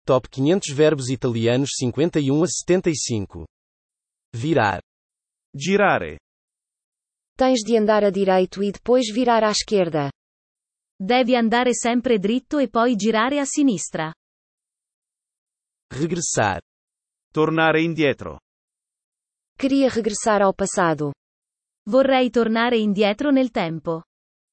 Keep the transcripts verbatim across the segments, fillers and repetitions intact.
Top quinhentos verbos italianos cinquenta e um a setenta e cinco. Virar. Girare. Tens de andar a direito e depois virar à esquerda. Devi andare sempre dritto e poi girare a sinistra. Regressar. Tornare indietro. Queria regressar ao passado. Vorrei tornare indietro nel tempo.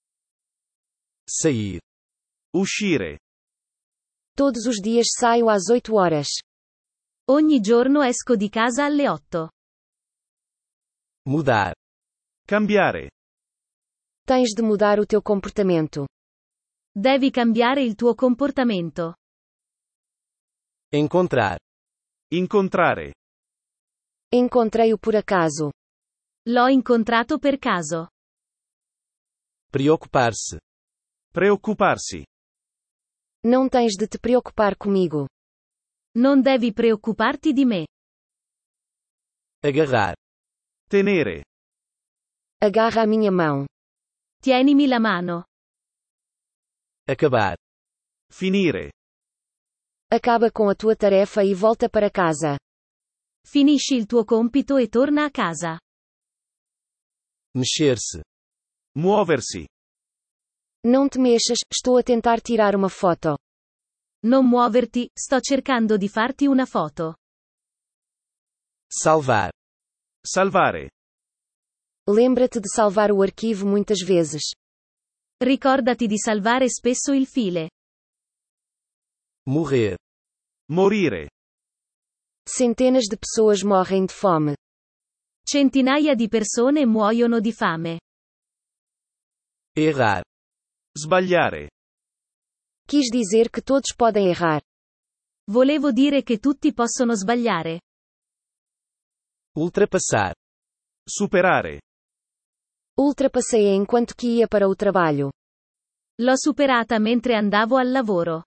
Sair. Uscire. Todos os dias saio às oito horas. Ogni giorno esco di casa alle otto. Mudar. Cambiare. Tens de mudar o teu comportamento. Devi cambiare il tuo comportamento. Encontrar. Incontrare. Encontrei-o por acaso. L'ho incontrato per caso. Preocupar-se. Preoccuparsi. Não tens de te preocupar comigo. Non devi preoccuparti di me. Agarrar. Tenere. Agarra a minha mão. Tienimi la mano. Acabar. Finire. Acaba com a tua tarefa e volta para casa. Finisci il tuo compito e torna a casa. Mexer-se. Muoversi. Não te mexas, estou a tentar tirar uma foto. Non muoverti, sto cercando di farti una foto. Salvar. Salvare. Lembra-te de salvar o arquivo muitas vezes. Ricordati di salvare spesso il file. Morrer. Morire. Centenas de pessoas morrem de fome. Centinaia di persone muoiono di fame. Errar. Sbagliare. Quis dizer que todos podem errar. Volevo dire che tutti possono sbagliare. Ultrapassar. Superare. Ultrapassei enquanto que ia para o trabalho. L'ho superata mentre andavo al lavoro.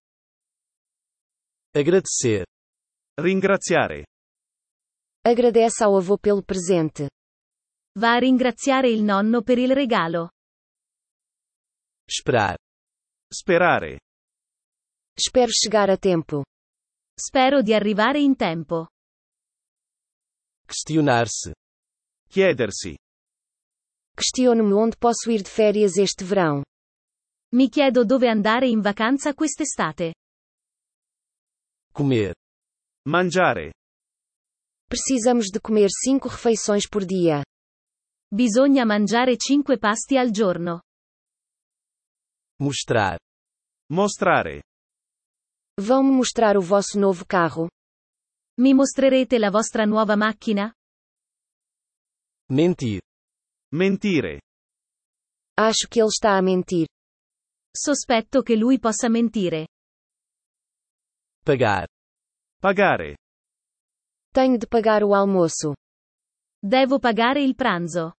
Agradecer. Ringraziare. Agradece ao avô pelo presente. Va a ringraziare il nonno per il regalo. Esperar. Sperare. Espero chegar a tempo. Spero di arrivare in tempo. Questionar-se. Chiedersi. Questiono-me onde posso ir de férias este verão. Mi chiedo dove andare in vacanza quest'estate. Comer. Mangiare. Precisamos de comer cinco refeições por dia. Bisogna mangiare cinque pasti al giorno. Mostrar. Mostrare. Vão-me mostrar o vosso novo carro? Mi mostrerete la vostra nuova macchina? Mentir. Mentire. Acho que ele está a mentir. Sospetto che lui possa mentire. Pagar. Pagare. Tenho de pagar o almoço. Devo pagare il pranzo.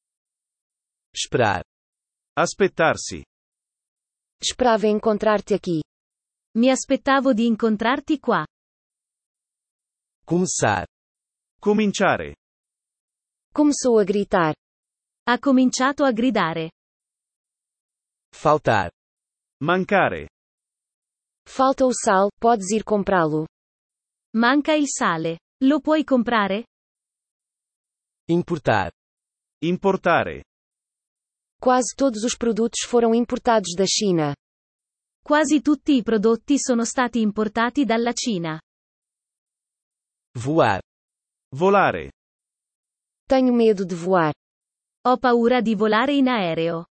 Esperar. Aspettarsi. Esperava encontrar-te aqui. Mi aspettavo di incontrarti qua. Começar. Cominciare. Começou a gritar. Ha cominciato a gridare. Faltar. Mancare. Falta o sal, podes ir comprá-lo. Manca il sale. Lo puoi comprare? Importar. Importare. Quase todos os produtos foram importados da China. Quasi tutti i prodotti sono stati importati dalla Cina. Voar. Volare. Tenho medo de voar. Ho paura di volare in aereo.